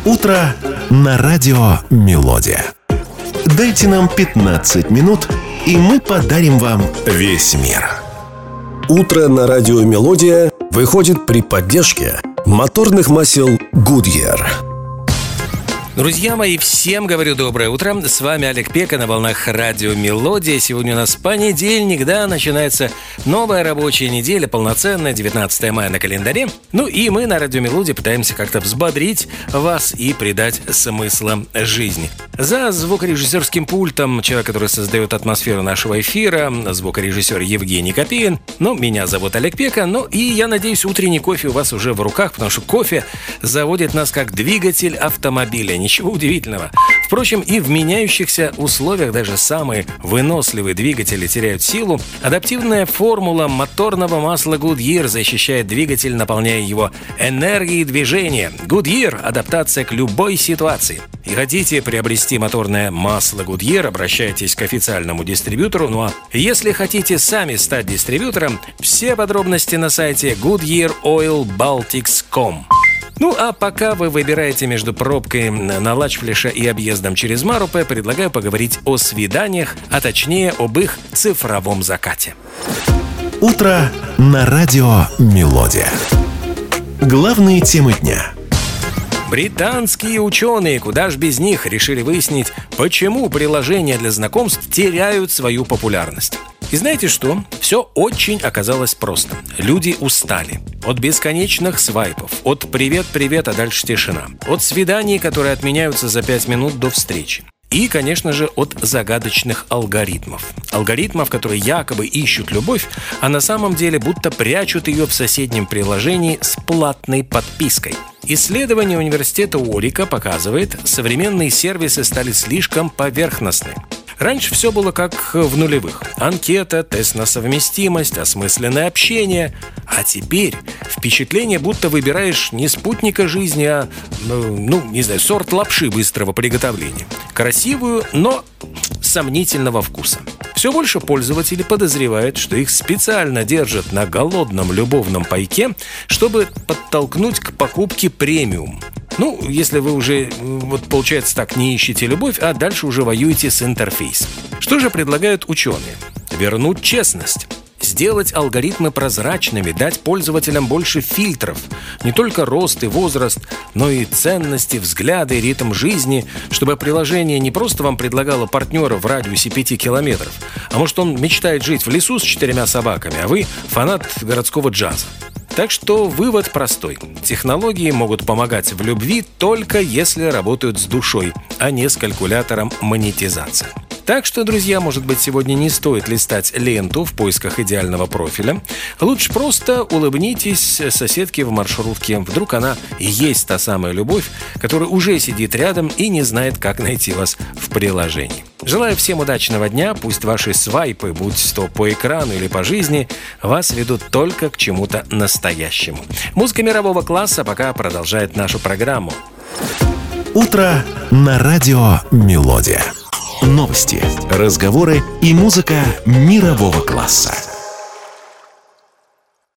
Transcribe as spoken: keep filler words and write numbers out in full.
Утро на радио «Мелодия». Дайте нам пятнадцать минут, и мы подарим вам весь мир. Утро на радио «Мелодия» выходит при поддержке моторных масел Goodyear. Друзья мои, всем говорю доброе утро. С вами Олег Пека на волнах радио «Мелодия». Сегодня у нас понедельник, да, начинается новая рабочая неделя, полноценная, девятнадцатое мая на календаре. Ну и мы на радио «Мелодия» пытаемся как-то взбодрить вас и придать смысла жизни. За звукорежиссерским пультом человек, который создает атмосферу нашего эфира, звукорежиссер Евгений Копеин. Ну, меня зовут Олег Пека. Ну и я надеюсь, утренний кофе у вас уже в руках, потому что кофе заводит нас как двигатель автомобиля. Ничего удивительного. Впрочем, и в меняющихся условиях даже самые выносливые двигатели теряют силу. Адаптивная формула моторного масла Goodyear защищает двигатель, наполняя его энергией движения. Goodyear – адаптация к любой ситуации. И хотите приобрести моторное масло Goodyear, обращайтесь к официальному дистрибьютору. Ну а если хотите сами стать дистрибьютором, все подробности на сайте goodyear oil baltics точка ком. Ну, а пока вы выбираете между пробкой на Лачфлиша и объездом через Марупе, предлагаю поговорить о свиданиях, а точнее об их цифровом закате. Утро на радио «Мелодия». Главные темы дня. Британские ученые, куда ж без них, решили выяснить, почему приложения для знакомств теряют свою популярность. И знаете что? Все очень оказалось просто. Люди устали. От бесконечных свайпов, от «привет-привет», а дальше тишина. От свиданий, которые отменяются за пять минут до встречи. И, конечно же, от загадочных алгоритмов. Алгоритмов, которые якобы ищут любовь, а на самом деле будто прячут ее в соседнем приложении с платной подпиской. Исследование университета Уорика показывает, современные сервисы стали слишком поверхностны. Раньше все было как в нулевых. Анкета, тест на совместимость, осмысленное общение. А теперь впечатление, будто выбираешь не спутника жизни, а, ну, не знаю, сорт лапши быстрого приготовления. Красивую, но сомнительного вкуса. Все больше пользователей подозревают, что их специально держат на голодном любовном пайке, чтобы подтолкнуть к покупке премиум. Ну, если вы уже, вот получается так, не ищете любовь, а дальше уже воюете с интерфейсом. Что же предлагают ученые? Вернуть честность. Сделать алгоритмы прозрачными, дать пользователям больше фильтров. Не только рост и возраст, но и ценности, взгляды, ритм жизни, чтобы приложение не просто вам предлагало партнера в радиусе пяти километров, а может он мечтает жить в лесу с четырьмя собаками, а вы фанат городского джаза. Так что вывод простой. Технологии могут помогать в любви только если работают с душой, а не с калькулятором монетизации. Так что, друзья, может быть, сегодня не стоит листать ленту в поисках идеального профиля. Лучше просто улыбнитесь соседке в маршрутке. Вдруг она и есть та самая любовь, которая уже сидит рядом и не знает, как найти вас в приложении. Желаю всем удачного дня. Пусть ваши свайпы, будь то по экрану или по жизни, вас ведут только к чему-то настоящему. Музыка мирового класса пока продолжает нашу программу. Утро на радио «Мелодия». Новости, разговоры и музыка мирового класса.